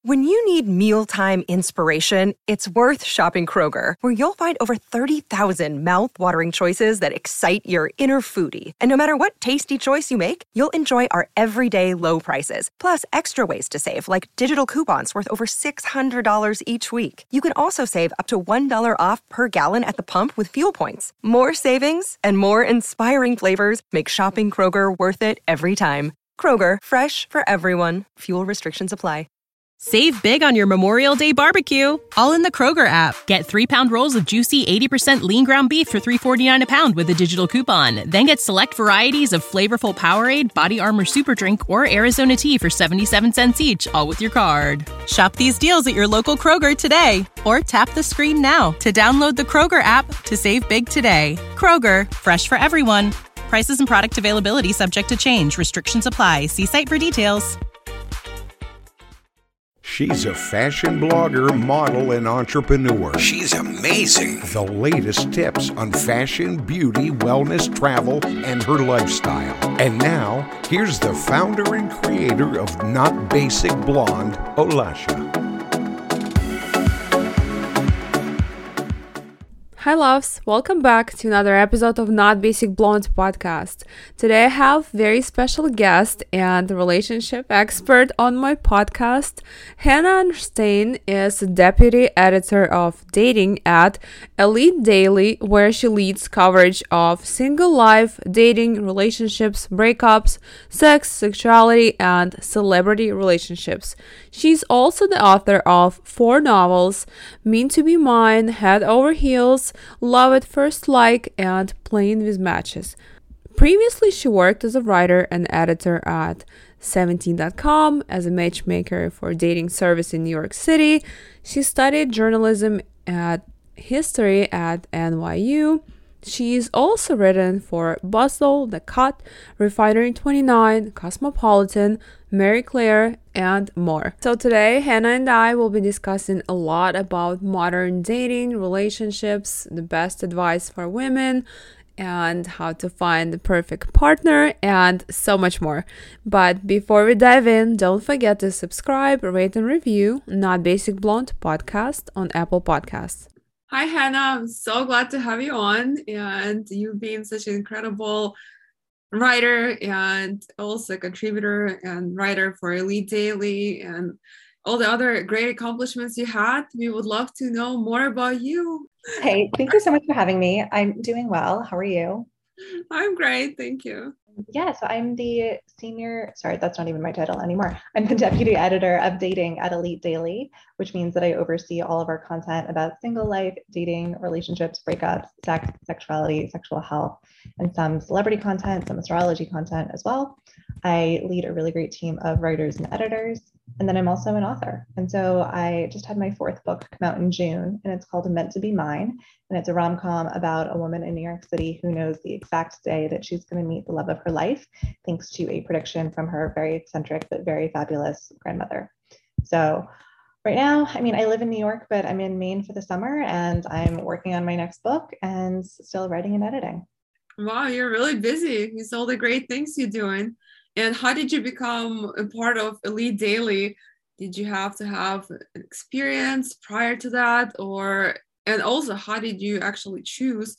When you need mealtime inspiration, it's worth shopping Kroger, where you'll find over 30,000 mouth-watering choices that excite your inner foodie. And no matter what tasty choice you make, you'll enjoy our everyday low prices, plus extra ways to save, like digital coupons worth over $600 each week. You can also save up to $1 off per gallon at the pump with fuel points. More savings and more inspiring flavors make shopping Kroger worth it every time. Kroger, fresh for everyone. Fuel restrictions apply. Save big on your Memorial Day barbecue, all in the Kroger app. Get 3-pound rolls of juicy 80% lean ground beef for $3.49 a pound with a digital coupon. Then get select varieties of flavorful Powerade, Body Armor Super Drink, or Arizona tea for 77 cents each, all with your card. Shop these deals at your local Kroger today, or tap the screen now to download the Kroger app to save big today. Kroger, fresh for everyone. Prices and product availability subject to change. Restrictions apply. See site for details. She's a fashion blogger, model, and entrepreneur. She's amazing. The latest tips on fashion, beauty, wellness, travel, and her lifestyle. And now, here's the founder and creator of Not Basic Blonde, Olasha. Hi loves, welcome back to another episode of Not Basic Blonde podcast. Today I have very special guest and relationship expert on my podcast. Hannah Understein is deputy editor of dating at Elite Daily, where she leads coverage of single life, dating, relationships, breakups, sex, sexuality, and celebrity relationships. She's also the author of 4 novels, Mean to Be Mine, Head Over Heels, Love at First Like, and Playing with Matches. Previously, she worked as a writer and editor at 17.com, as a matchmaker for a dating service in New York City. She studied journalism and history at NYU. She's also written for Bustle, The Cut, Refinery 29, Cosmopolitan, Marie Claire, and more. So today, Hannah and I will be discussing a lot about modern dating, relationships, the best advice for women, and how to find the perfect partner, and so much more. But before we dive in, don't forget to subscribe, rate, and review Not Basic Blonde podcast on Apple Podcasts. Hi, Hannah. I'm so glad to have you on, and you've been such an incredible writer and also contributor and writer for Elite Daily and all the other great accomplishments you had. We would love to know more about you. Hey, thank you so much for having me. I'm doing well. How are you? I'm great. Thank you. Yeah, so I'm the that's not even my title anymore. I'm the deputy editor of dating at Elite Daily, which means that I oversee all of our content about single life, dating, relationships, breakups, sex, sexuality, sexual health, and some celebrity content, some astrology content as well. I lead a really great team of writers and editors, and then I'm also an author. And so I just had my 4th book come out in June, and it's called Meant to Be Mine. And it's a rom-com about a woman in New York City who knows the exact day that she's going to meet the love of her life, thanks to a prediction from her very eccentric but very fabulous grandmother. So right now, I live in New York, but I'm in Maine for the summer, and I'm working on my next book and still writing and editing. Wow, you're really busy. It's all the great things you're doing. And how did you become a part of Elite Daily? Did you have to have experience prior to that, and also, how did you actually choose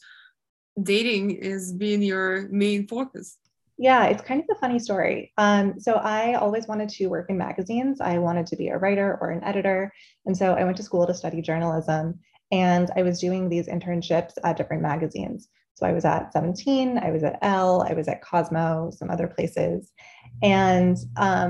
dating as being your main focus? Yeah, it's kind of a funny story. So I always wanted to work in magazines. I wanted to be a writer or an editor. And so I went to school to study journalism, and I was doing these internships at different magazines. So I was at 17, I was at Elle, I was at Cosmo, some other places. And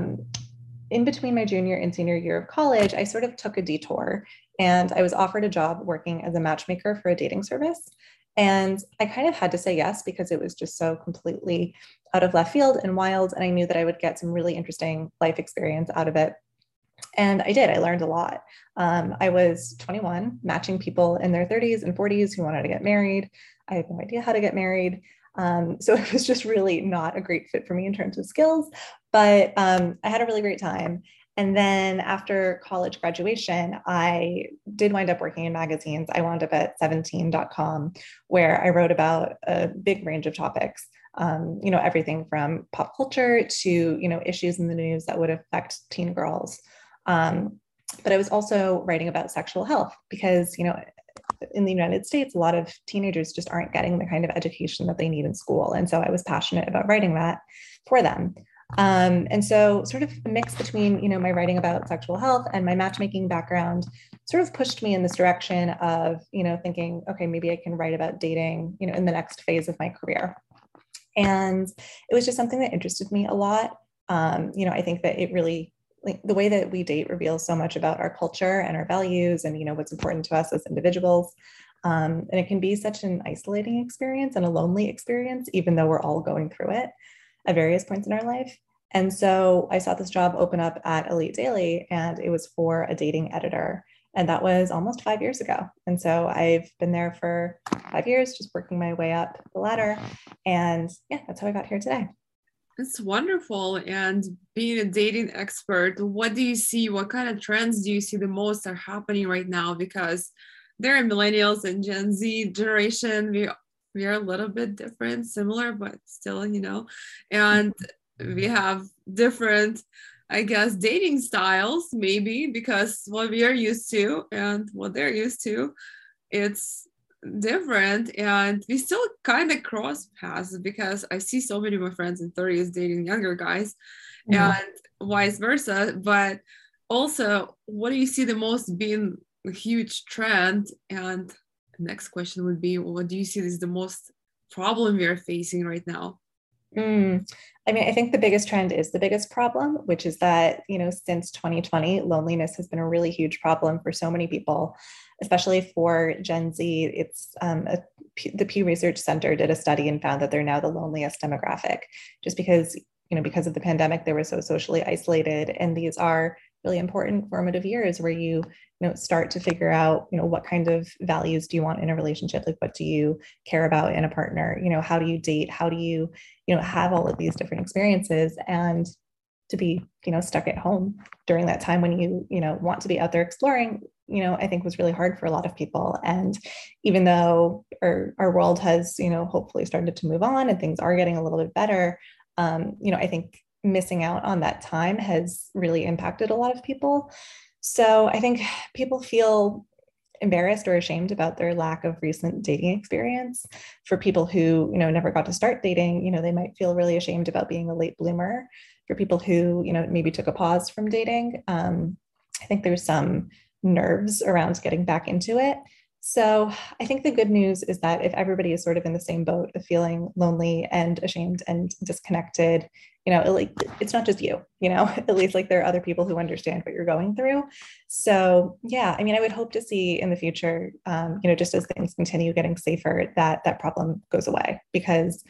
in between my junior and senior year of college, I sort of took a detour, and I was offered a job working as a matchmaker for a dating service. And I kind of had to say yes because it was just so completely out of left field and wild. And I knew that I would get some really interesting life experience out of it. And I did. I learned a lot. I was 21, matching people in their 30s and 40s who wanted to get married. I had no idea how to get married. So it was just really not a great fit for me in terms of skills, but I had a really great time. And then after college graduation, I did wind up working in magazines. I wound up at 17.com, where I wrote about a big range of topics, everything from pop culture to, issues in the news that would affect teen girls. But I was also writing about sexual health because, in the United States, a lot of teenagers just aren't getting the kind of education that they need in school. And so I was passionate about writing that for them. And so sort of a mix between, my writing about sexual health and my matchmaking background sort of pushed me in this direction of, thinking, okay, maybe I can write about dating, in the next phase of my career. And it was just something that interested me a lot. I think that it really, like, the way that we date reveals so much about our culture and our values and, what's important to us as individuals. And it can be such an isolating experience and a lonely experience, even though we're all going through it at various points in our life. And so I saw this job open up at Elite Daily, and it was for a dating editor. And that was almost 5 years ago. And so I've been there for 5 years, just working my way up the ladder. And yeah, that's how I got here today. It's wonderful. And being a dating expert, what do you see? What kind of trends do you see the most are happening right now? Because there are millennials and Gen Z generation. We are a little bit different, similar, but still, and we have different, I guess, dating styles, maybe, because what we are used to and what they're used to, it's different. And we still kind of cross paths because I see so many of my friends in 30s dating younger guys and vice versa. But also, what do you see the most being a huge trend? And the next question would be, what do you see is the most problem we are facing right now? I think the biggest trend is the biggest problem, which is that, since 2020, loneliness has been a really huge problem for so many people, especially for Gen Z. It's the Pew Research Center did a study and found that they're now the loneliest demographic, just because of the pandemic, they were so socially isolated. And these are really important formative years where you start to figure out, what kind of values do you want in a relationship? Like, what do you care about in a partner? How do you date? How do you, have all of these different experiences? And to be, stuck at home during that time when you want to be out there exploring, I think was really hard for a lot of people. And even though our world has, hopefully started to move on and things are getting a little bit better, I think missing out on that time has really impacted a lot of people. So I think people feel embarrassed or ashamed about their lack of recent dating experience. For people who, never got to start dating, they might feel really ashamed about being a late bloomer. For people who, maybe took a pause from dating, I think there's some nerves around getting back into it. So I think the good news is that if everybody is sort of in the same boat of feeling lonely and ashamed and disconnected, it's not just you, at least like there are other people who understand what you're going through. So yeah, I would hope to see in the future, just as things continue getting safer, that problem goes away because,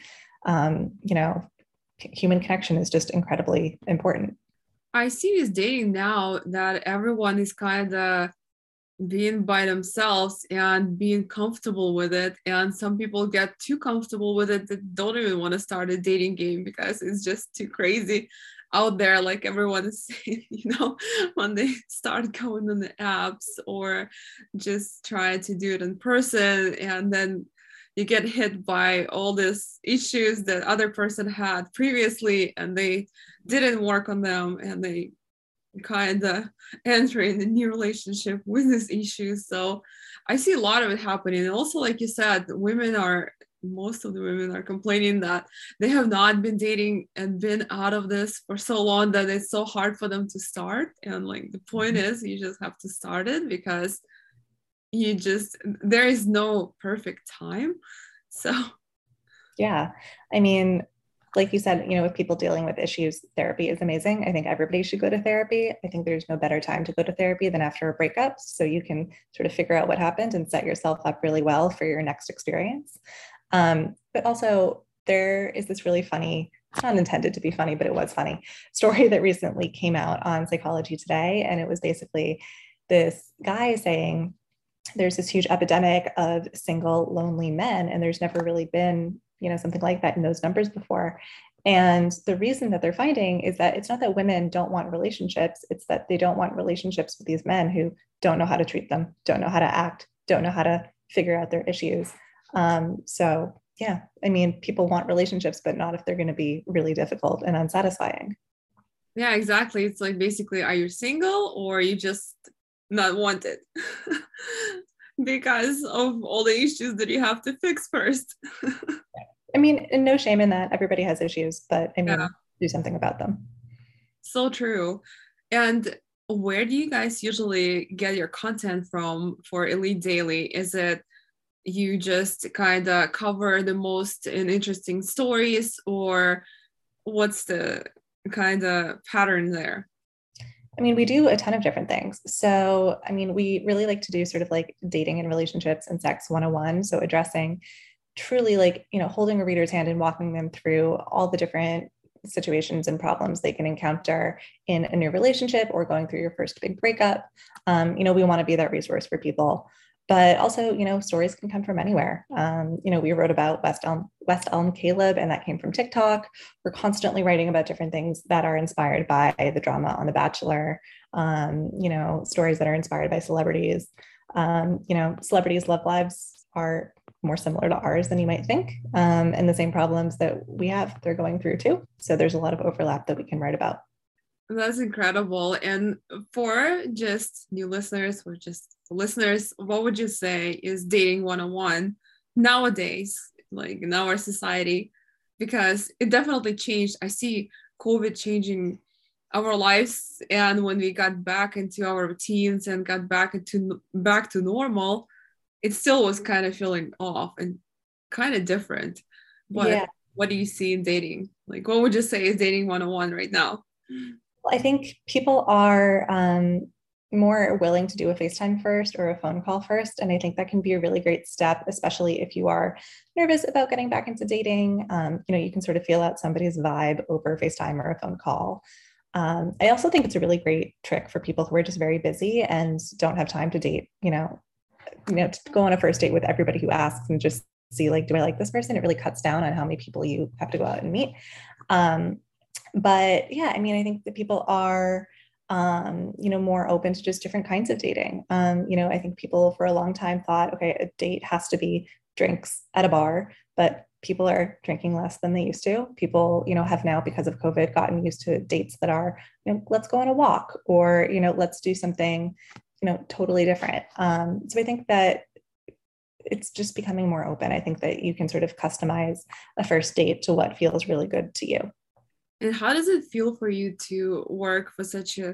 human connection is just incredibly important. I see with dating now that everyone is kind of being by themselves and being comfortable with it. And some people get too comfortable with it that don't even want to start a dating game because it's just too crazy out there. Like everyone is saying, when they start going on the apps or just try to do it in person, and then you get hit by all these issues that other person had previously and they didn't work on them, and they kind of entering a new relationship with these issues. So I see a lot of it happening. And also, like you said, most of the women are complaining that they have not been dating and been out of this for so long that it's so hard for them to start. And like the point is, you just have to start it because there is no perfect time. So yeah, like you said, with people dealing with issues, therapy is amazing. I think everybody should go to therapy. I think there's no better time to go to therapy than after a breakup. So you can sort of figure out what happened and set yourself up really well for your next experience. But also there is this really funny, it's not intended to be funny, but it was funny, story that recently came out on Psychology Today. And it was basically this guy saying, there's this huge epidemic of single, lonely men, and there's never really been something like that in those numbers before. And the reason that they're finding is that it's not that women don't want relationships, it's that they don't want relationships with these men who don't know how to treat them, don't know how to act, don't know how to figure out their issues. So yeah, people want relationships, but not if they're going to be really difficult and unsatisfying. Yeah, exactly. It's like basically, are you single or you just not wanted? Because of all the issues that you have to fix first. I mean, and no shame in that. Everybody has issues, but I Yeah, mean, do something about them. so true. And where do you guys usually get your content from for Elite Daily? Is it you just kind of cover the most interesting stories, or what's the kind of pattern there? I mean, we do a ton of different things. So, I mean, we really like to do sort of like dating and relationships and sex 101. So, addressing truly like, holding a reader's hand and walking them through all the different situations and problems they can encounter in a new relationship or going through your first big breakup. We want to be that resource for people. But also, stories can come from anywhere. We wrote about West Elm Caleb, and that came from TikTok. We're constantly writing about different things that are inspired by the drama on The Bachelor, stories that are inspired by celebrities. Celebrities' love lives are more similar to ours than you might think. And the same problems that we have, they're going through too. So there's a lot of overlap that we can write about. That's incredible. And for just new listeners or just listeners, what would you say is dating 101 nowadays, like in our society? Because it definitely changed. I see COVID changing our lives, and when we got back into our routines and got back to normal, it still was kind of feeling off and kind of different. But Yeah. what do you see in dating? Like, what would you say is dating 101 right now? I think people are more willing to do a FaceTime first or a phone call first. And I think that can be a really great step, especially if you are nervous about getting back into dating. You can sort of feel out somebody's vibe over FaceTime or a phone call. I also think it's a really great trick for people who are just very busy and don't have time to date, to go on a first date with everybody who asks and just see, like, do I like this person? It really cuts down on how many people you have to go out and meet. But yeah, I mean, I think that people are, more open to just different kinds of dating. I think people for a long time thought, okay, a date has to be drinks at a bar, but people are drinking less than they used to. People, have now, because of COVID, gotten used to dates that are, let's go on a walk, or, let's do something, totally different. So I think that it's just becoming more open. I think that you can sort of customize a first date to what feels really good to you. And how does it feel for you to work for such a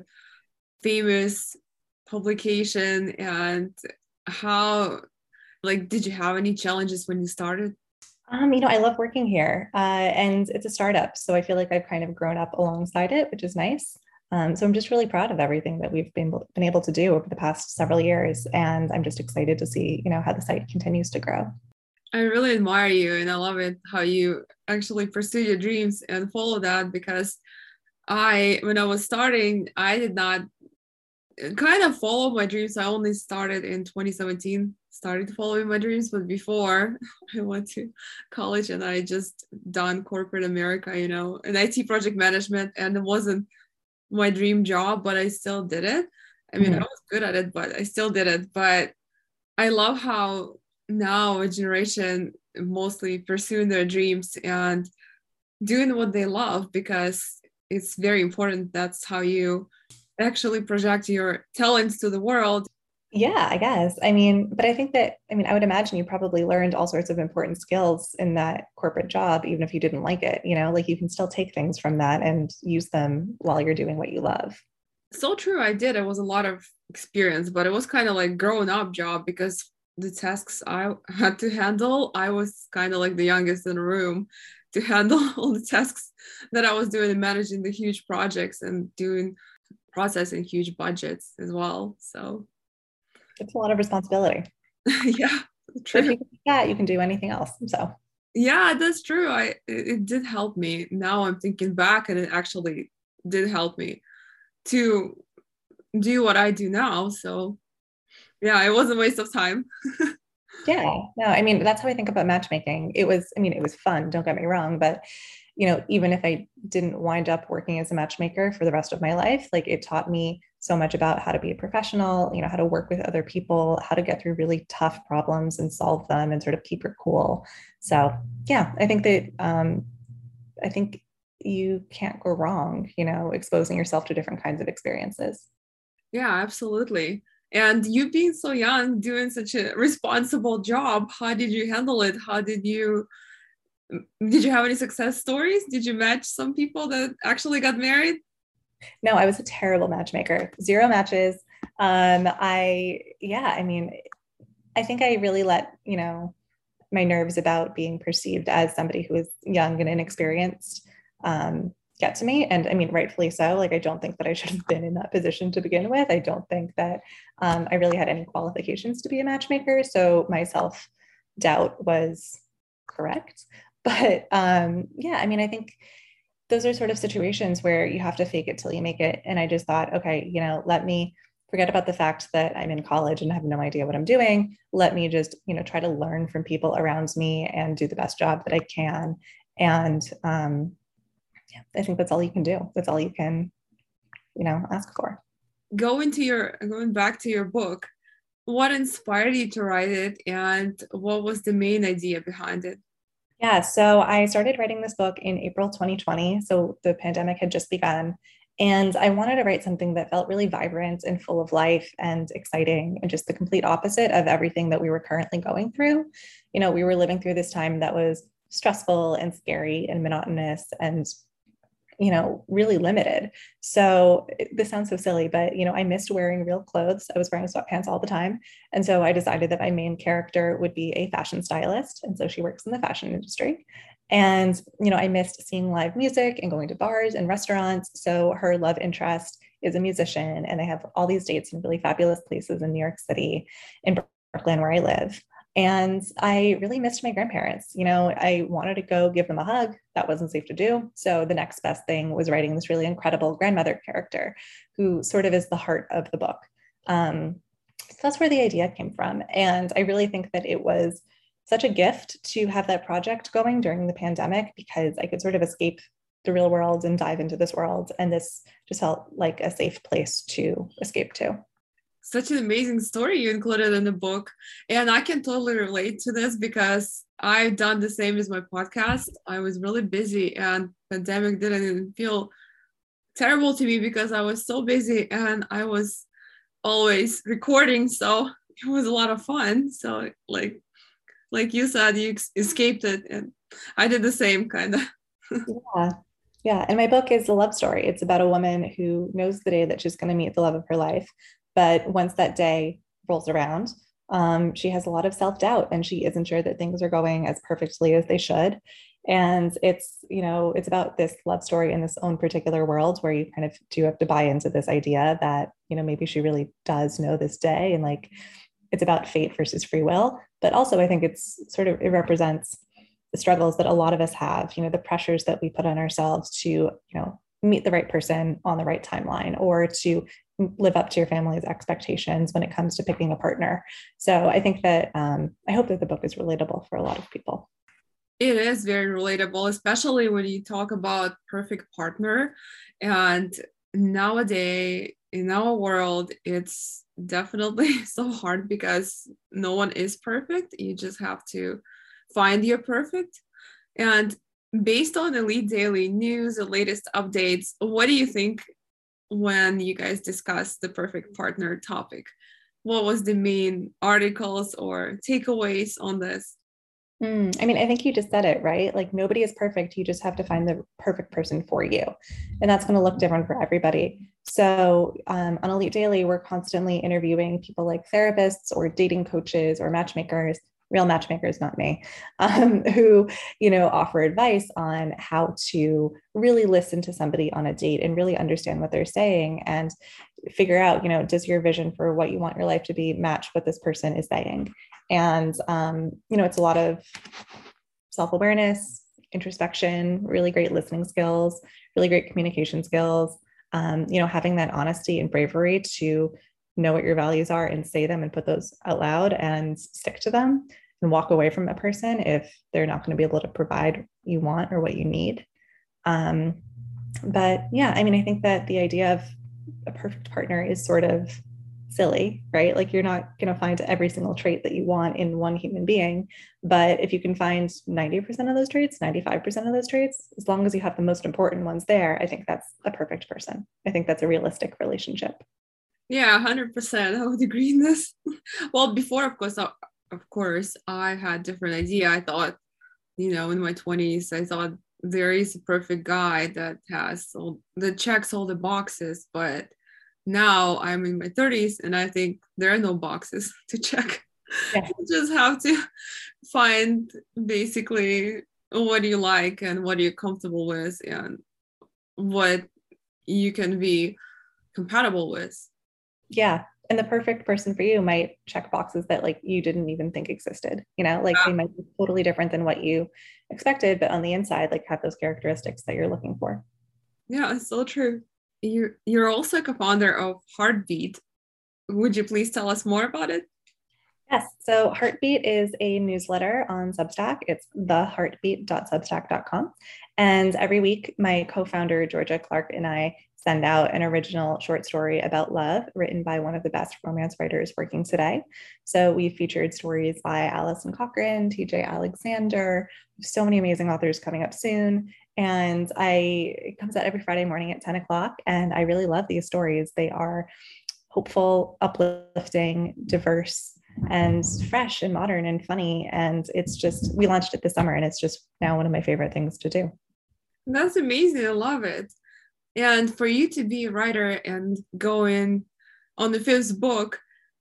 famous publication? And how, like, did you have any challenges when you started? I love working here, and it's a startup. So I feel like I've kind of grown up alongside it, which is nice. So I'm just really proud of everything that we've been able to do over the past several years. And I'm just excited to see, how the site continues to grow. I really admire you, and I love it how you actually pursue your dreams and follow that, because when I was starting, I did not kind of follow my dreams. I only started in 2017, started following my dreams, but before I went to college and I just done corporate America, in IT project management, and it wasn't my dream job, but I still did it. I mean, I was good at it, but I still did it. But I love how now a generation mostly pursuing their dreams and doing what they love, because it's very important. That's how you actually project your talents to the world. Yeah, I guess. I mean, but I think that, I would imagine you probably learned all sorts of important skills in that corporate job, even if you didn't like it, like you can still take things from that and use them while you're doing what you love. So true. I did. It was a lot of experience, but it was kind of like growing up job, because the tasks I had to handle, I was kind of like the youngest in the room to handle all the tasks that I was doing and managing the huge projects and processing huge budgets as well. So it's a lot of responsibility. Yeah, true. If you can do that, you can do anything else. So yeah, that's true. It did help me. Now I'm thinking back, and it actually did help me to do what I do now. So yeah, it was a waste of time. Yeah, no, I mean, that's how I think about matchmaking. It was fun, don't get me wrong, but even if I didn't wind up working as a matchmaker for the rest of my life, like, it taught me so much about how to be a professional, how to work with other people, how to get through really tough problems and solve them and sort of keep your cool. So yeah, I think that, you can't go wrong, exposing yourself to different kinds of experiences. Yeah, absolutely. And you being so young, doing such a responsible job, how did you handle it? Did you have any success stories? Did you match some people that actually got married? No, I was a terrible matchmaker. Zero matches. I mean, I think I really let, my nerves about being perceived as somebody who is young and inexperienced get to me. And I mean, rightfully so. Like, I don't think that I should have been in that position to begin with. I don't think that I really had any qualifications to be a matchmaker. So my self-doubt was correct. But yeah, I mean, I think those are sort of situations where you have to fake it till you make it. And I just thought, okay, let me forget about the fact that I'm in college and have no idea what I'm doing. Let me just, try to learn from people around me and do the best job that I can. And yeah, I think that's all you can do. That's all you can, ask for. Going back to your book, what inspired you to write it, and what was the main idea behind it? Yeah, so I started writing this book in April 2020. So the pandemic had just begun. And I wanted to write something that felt really vibrant and full of life and exciting, and just the complete opposite of everything that we were currently going through. We were living through this time that was stressful and scary and monotonous and really limited. So this sounds so silly, but, I missed wearing real clothes. I was wearing sweatpants all the time. And so I decided that my main character would be a fashion stylist. And so she works in the fashion industry. And, I missed seeing live music and going to bars and restaurants. So her love interest is a musician, and they have all these dates in really fabulous places in New York City, in Brooklyn, where I live. And I really missed my grandparents. I wanted to go give them a hug. That wasn't safe to do. So the next best thing was writing this really incredible grandmother character who sort of is the heart of the book. So that's where the idea came from. And I really think that it was such a gift to have that project going during the pandemic, because I could sort of escape the real world and dive into this world. And this just felt like a safe place to escape to. Such an amazing story you included in the book. And I can totally relate to this because I've done the same as my podcast. I was really busy, and pandemic didn't even feel terrible to me because I was so busy and I was always recording. So it was a lot of fun. So like you said, you escaped it, and I did the same kind of. Yeah. Yeah. And my book is a love story. It's about a woman who knows the day that she's going to meet the love of her life. But once that day rolls around, she has a lot of self-doubt, and she isn't sure that things are going as perfectly as they should. And it's about this love story in this own particular world where you kind of do have to buy into this idea that, maybe she really does know this day, and like, it's about fate versus free will. But also I think it represents the struggles that a lot of us have, the pressures that we put on ourselves to, meet the right person on the right timeline, or to live up to your family's expectations when it comes to picking a partner. So I think that I hope that the book is relatable for a lot of people. It is very relatable, especially when you talk about perfect partner. And nowadays in our world, it's definitely so hard because no one is perfect. You just have to find your perfect. And based on Elite Daily news, the latest updates, what do you think when you guys discussed the perfect partner topic? What was the main articles or takeaways on this? I mean, I think you just said it, right? Like, nobody is perfect. You just have to find the perfect person for you. And that's going to look different for everybody. So on Elite Daily, we're constantly interviewing people like therapists or dating coaches or matchmakers, real matchmakers, not me, who, offer advice on how to really listen to somebody on a date and really understand what they're saying and figure out, does your vision for what you want your life to be match what this person is saying? And, it's a lot of self-awareness, introspection, really great listening skills, really great communication skills, having that honesty and bravery to know what your values are and say them and put those out loud and stick to them, and walk away from a person if they're not going to be able to provide what you want or what you need. But yeah, I mean, I think that the idea of a perfect partner is sort of silly, right? Like you're not going to find every single trait that you want in one human being. But if you can find 90% of those traits, 95% of those traits, as long as you have the most important ones there, I think that's a perfect person. I think that's a realistic relationship. Yeah, 100%. I would agree in this. Well, before, of course, I had different idea. I thought, in my 20s, I thought there is a perfect guy that that checks all the boxes. But now I'm in my 30s and I think there are no boxes to check. Yeah. You just have to find basically what you like and what you're comfortable with and what you can be compatible with. Yeah. And the perfect person for you might check boxes that like you didn't even think existed, like they might be totally different than what you expected, but on the inside, like have those characteristics that you're looking for. Yeah, it's so true. You're also a co-founder of Heartbeat. Would you please tell us more about it? Yes. So Heartbeat is a newsletter on Substack. It's theheartbeat.substack.com. And every week, my co-founder, Georgia Clark, and I send out an original short story about love written by one of the best romance writers working today. So we've featured stories by Allison Cochran, TJ Alexander, so many amazing authors coming up soon. And it comes out every Friday morning at 10 o'clock. And I really love these stories. They are hopeful, uplifting, diverse, and fresh and modern and funny. And we launched it this summer and it's just now one of my favorite things to do. That's amazing. I love it. And for you to be a writer and go in on the fifth book,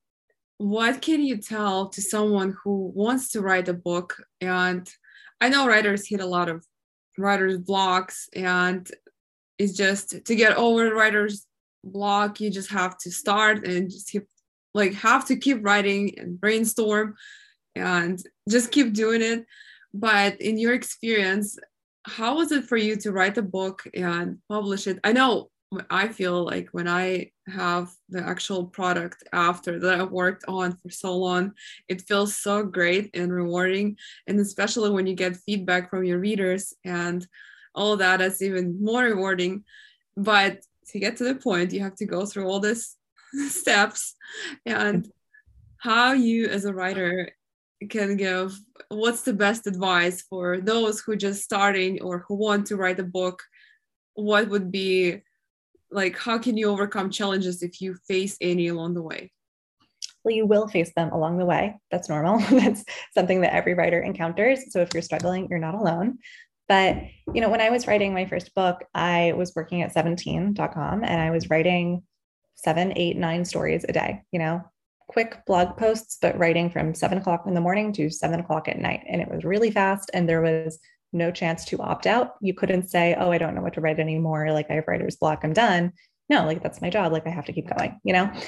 what can you tell to someone who wants to write a book? And I know writers hit a lot of writer's blocks, and it's just to get over writer's block, you just have to start and just have to keep writing and brainstorm and just keep doing it. But in your experience, how was it for you to write a book and publish it? I know I feel like when I have the actual product after that I've worked on for so long, it feels so great and rewarding. And especially when you get feedback from your readers and all that, is even more rewarding. But to get to the point, you have to go through all these steps. And how you as a writer can give, what's the best advice for those who just starting or who want to write a book? What would be how can you overcome challenges if you face any along the way? Well, you will face them along the way. That's normal. That's something that every writer encounters. So if you're struggling, you're not alone. But, when I was writing my first book, I was working at 17.com and I was writing 7, 8, 9 stories a day, quick blog posts, but writing from 7 o'clock in the morning to 7 o'clock at night. And it was really fast. And there was no chance to opt out. You couldn't say, oh, I don't know what to write anymore. Like I have writer's block, I'm done. No, that's my job. I have to keep going,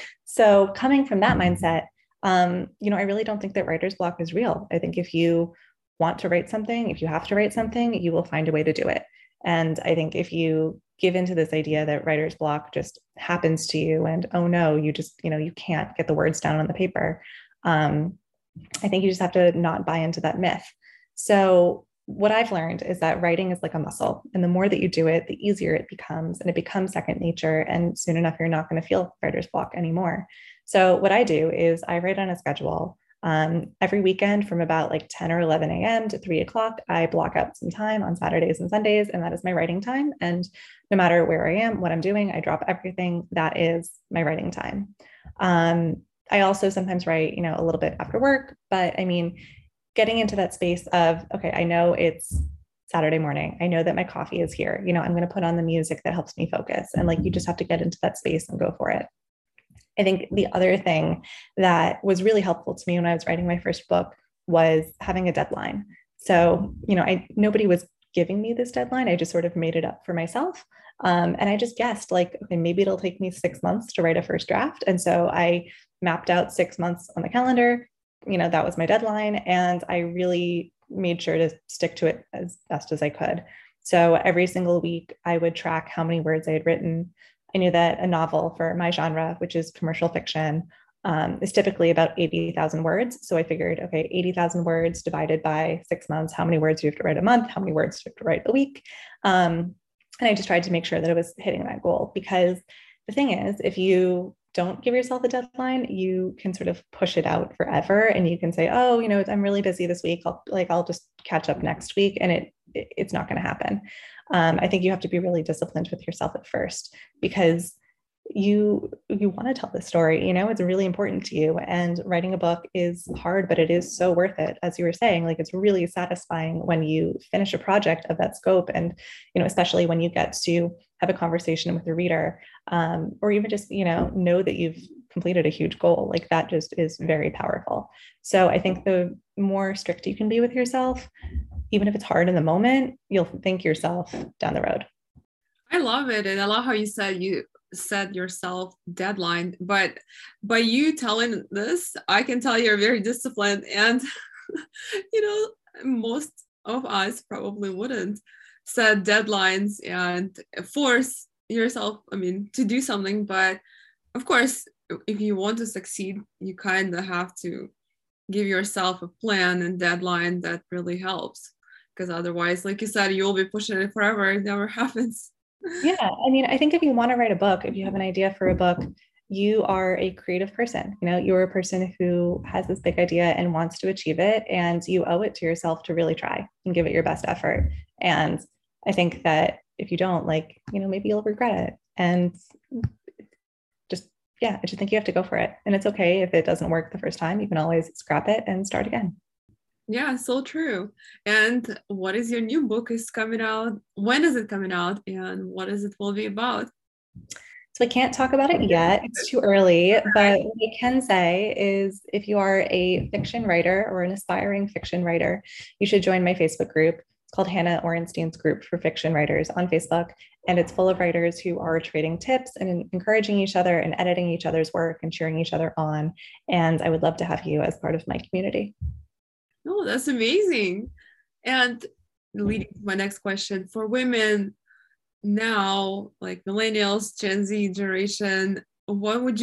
So coming from that mindset, I really don't think that writer's block is real. I think if you want to write something, if you have to write something, you will find a way to do it. And I think if you give into this idea that writer's block just happens to you and, oh no, you just, you can't get the words down on the paper. I think you just have to not buy into that myth. So what I've learned is that writing is like a muscle, and the more that you do it, the easier it becomes, and it becomes second nature. And soon enough, you're not going to feel writer's block anymore. So what I do is I write on a schedule. Every weekend from about 10 or 11 a.m. to 3 o'clock, I block out some time on Saturdays and Sundays, and that is my writing time. And no matter where I am, what I'm doing, I drop everything. That is my writing time. I also sometimes write, a little bit after work, but getting into that space of, okay, I know it's Saturday morning. I know that my coffee is here. I'm going to put on the music that helps me focus. And you just have to get into that space and go for it. I think the other thing that was really helpful to me when I was writing my first book was having a deadline. So, nobody was giving me this deadline. I just sort of made it up for myself. And I just guessed okay, maybe it'll take me 6 months to write a first draft. And so I mapped out 6 months on the calendar. That was my deadline. And I really made sure to stick to it as best as I could. So every single week I would track how many words I had written. I knew that a novel for my genre, which is commercial fiction, is typically about 80,000 words. So I figured, okay, 80,000 words divided by 6 months. How many words do you have to write a month? How many words do you have to write a week? And I just tried to make sure that I was hitting that goal, because the thing is, if you don't give yourself a deadline, you can sort of push it out forever, and you can say, oh, I'm really busy this week. I'll just catch up next week, and it's not going to happen. I think you have to be really disciplined with yourself at first, because you want to tell the story, it's really important to you, and writing a book is hard, but it is so worth it. As you were saying, like, it's really satisfying when you finish a project of that scope, and especially when you get to have a conversation with the reader, or even just know that you've completed a huge goal. Like, that just is very powerful. So I think the more strict you can be with yourself, even if it's hard in the moment, you'll thank yourself down the road. I love it. And I love how you said you set yourself deadline, but by you telling this, I can tell you're very disciplined, and most of us probably wouldn't set deadlines and force yourself, to do something. But of course, if you want to succeed, you kind of have to give yourself a plan and deadline that really helps, because otherwise, like you said, you'll be pushing it forever. It never happens. Yeah. I think if you want to write a book, if you have an idea for a book, you are a creative person. You're a person who has this big idea and wants to achieve it, and you owe it to yourself to really try and give it your best effort. And I think that if you don't, maybe you'll regret it. And I just think you have to go for it. And it's okay if it doesn't work the first time. You can always scrap it and start again. Yeah, so true. And what is your new book is coming out? When is it coming out? And what is it will be about? So I can't talk about it yet. It's too early. But what I can say is, if you are a fiction writer or an aspiring fiction writer, you should join my Facebook group. It's called Hannah Orenstein's Group for Fiction Writers on Facebook. And it's full of writers who are trading tips and encouraging each other and editing each other's work and cheering each other on. And I would love to have you as part of my community. Oh, that's amazing. And leading to my next question, for women now, like millennials, Gen Z generation, what would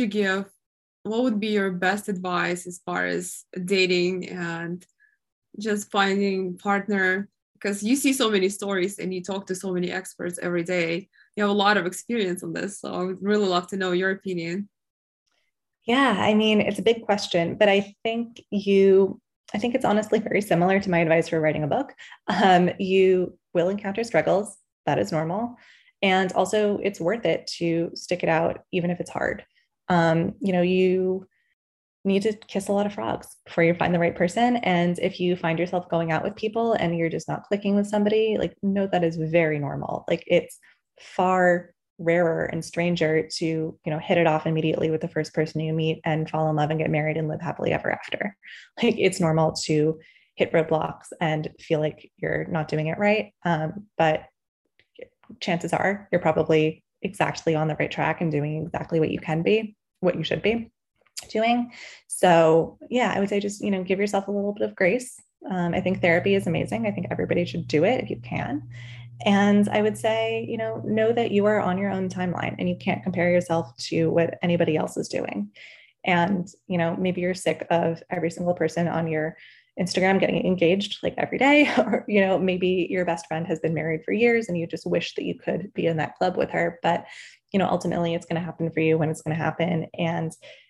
be your best advice as far as dating and just finding partner? Because you see so many stories and you talk to so many experts every day. You have a lot of experience on this. So I would really love to know your opinion. Yeah, it's a big question, but I think it's honestly very similar to my advice for writing a book. You will encounter struggles. That is normal. And also, it's worth it to stick it out, even if it's hard. You need to kiss a lot of frogs before you find the right person. And if you find yourself going out with people and you're just not clicking with somebody, know that is very normal. It's far rarer and stranger to hit it off immediately with the first person you meet and fall in love and get married and live happily ever after. It's normal to hit roadblocks and feel like you're not doing it right, but chances are you're probably exactly on the right track and doing exactly what you should be doing. So yeah, I would say just give yourself a little bit of grace. I think therapy is amazing. I think everybody should do it if you can. And I would say, know that you are on your own timeline and you can't compare yourself to what anybody else is doing. And, maybe you're sick of every single person on your Instagram getting engaged every day, or, maybe your best friend has been married for years and you just wish that you could be in that club with her. But, ultimately it's going to happen for you when it's going to happen. And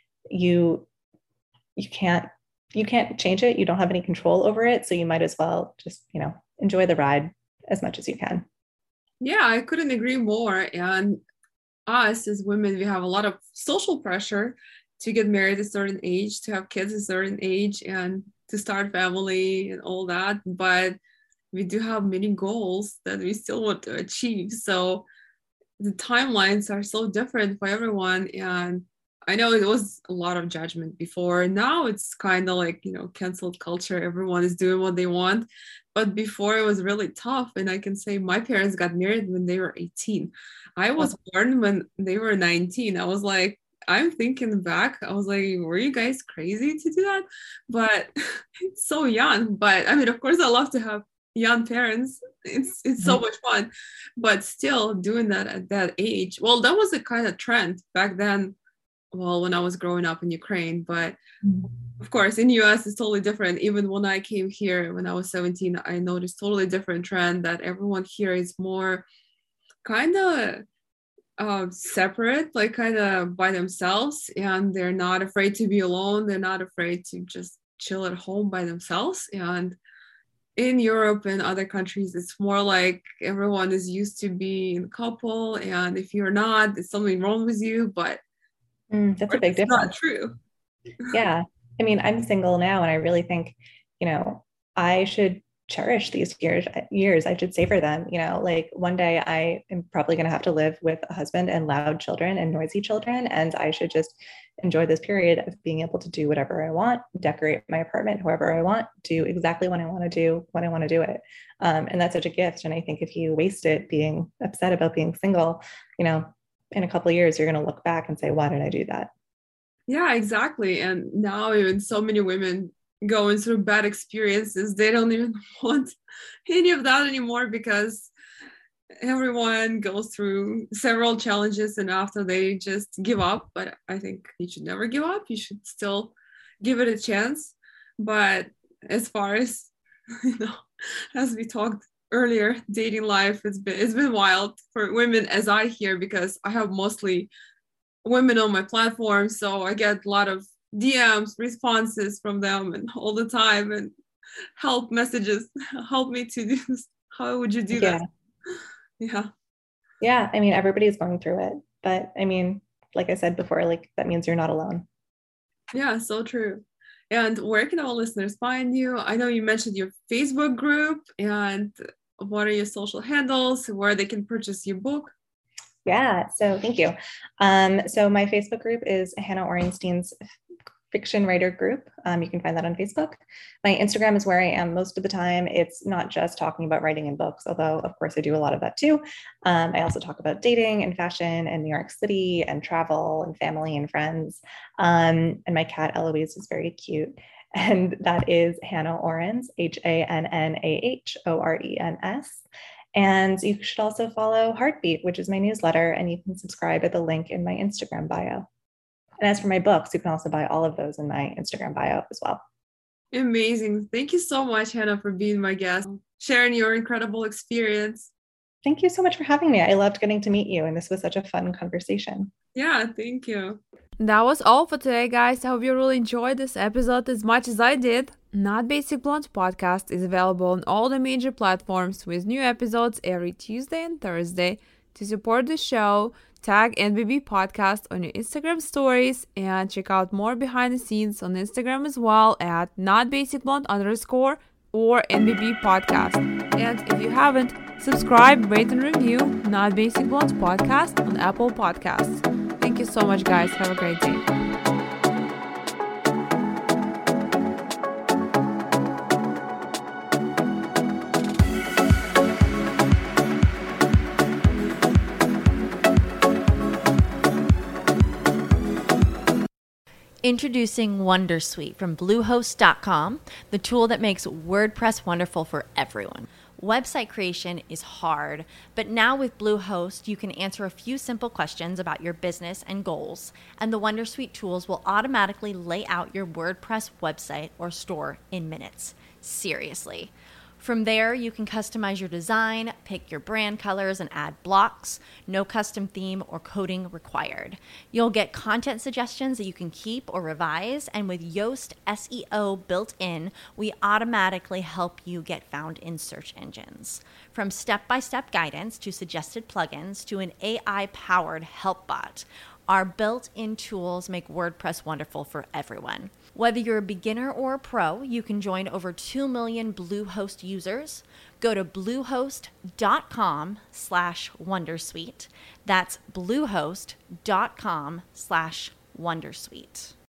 you can't change it. You don't have any control over it. So you might as well just, enjoy the ride as much as you can. Yeah, I couldn't agree more. And us as women, we have a lot of social pressure to get married at a certain age, to have kids at a certain age, and to start family and all that. But we do have many goals that we still want to achieve. So the timelines are so different for everyone. And I know it was a lot of judgment before. Now it's kind of canceled culture. Everyone is doing what they want. But before it was really tough. And I can say my parents got married when they were 18. I was born when they were 19. I was like, I'm thinking back, I was like, were you guys crazy to do that? But it's so young. But of course, I love to have young parents. It's so much fun. But still doing that at that age, well, that was a kind of trend back then. Well, when I was growing up in Ukraine, but of course in US it's totally different. Even when I came here when I was 17, I noticed totally different trend that everyone here is more kind of separate, like kind of by themselves, and they're not afraid to be alone. They're not afraid to just chill at home by themselves. And in Europe and other countries, it's more like everyone is used to being a couple, and if you're not, there's something wrong with you. But That's a big it's not difference. true. Yeah. I mean, I'm single now, and I really think, I should cherish these years. I should savor them. Like one day I am probably going to have to live with a husband and loud children and noisy children. And I should just enjoy this period of being able to do whatever I want, decorate my apartment however I want, do exactly what I want to do when I want to do it. And that's such a gift. And I think if you waste it being upset about being single, in a couple of years, you're going to look back and say, why did I do that? Yeah, exactly. And now even so many women going through bad experiences, they don't even want any of that anymore, because everyone goes through several challenges and after they just give up. But I think you should never give up. You should still give it a chance. But as far as as we talked earlier, dating life, it's been wild for women, as I hear, because I have mostly women on my platform, so I get a lot of DMs, responses from them, and all the time, and help messages, help me to do this. How would you do Yeah. that? Yeah. Yeah. I mean, everybody's going through it. But I mean, like I said before, like that means you're not alone. Yeah, so true. And where can our listeners find you? I know you mentioned your Facebook group, and what are your social handles where they can purchase your book? Yeah, so thank you. So my Facebook group is Hannah Orenstein's Fiction Writer Group. You can find that on Facebook. My Instagram is where I am most of the time. It's not just talking about writing and books, although of course I do a lot of that too. I also talk about dating and fashion and New York City and travel and family and friends. And my cat Eloise is very cute. And that is Hannah Orens, HANNAHORENS. And you should also follow Heartbeat, which is my newsletter, and you can subscribe at the link in my Instagram bio. And as for my books, you can also buy all of those in my Instagram bio as well. Amazing. Thank you so much, Hannah, for being my guest, sharing your incredible experience. Thank you so much for having me. I loved getting to meet you, and this was such a fun conversation. Yeah, thank you. That was all for today, guys. I hope you really enjoyed this episode as much as I did. Not Basic Blonde podcast is available on all the major platforms with new episodes every Tuesday and Thursday. To support the show, tag NBB Podcast on your Instagram stories and check out more behind the scenes on Instagram as well at notbasicblonde_ or NBB Podcast. And if you haven't, subscribe, rate, and review Not Basic Blonde podcast on Apple Podcasts. Thank you so much, guys. Have a great day. Introducing Wondersuite from Bluehost.com, the tool that makes WordPress wonderful for everyone. Website creation is hard, but now with Bluehost, you can answer a few simple questions about your business and goals, and the Wondersuite tools will automatically lay out your WordPress website or store in minutes. Seriously. From there, you can customize your design, pick your brand colors, and add blocks. No custom theme or coding required. You'll get content suggestions that you can keep or revise, and with Yoast SEO built in, we automatically help you get found in search engines. From step-by-step guidance to suggested plugins to an AI-powered help bot, our built-in tools make WordPress wonderful for everyone. Whether you're a beginner or a pro, you can join over 2 million Bluehost users. Go to bluehost.com/wondersuite. That's bluehost.com/wondersuite.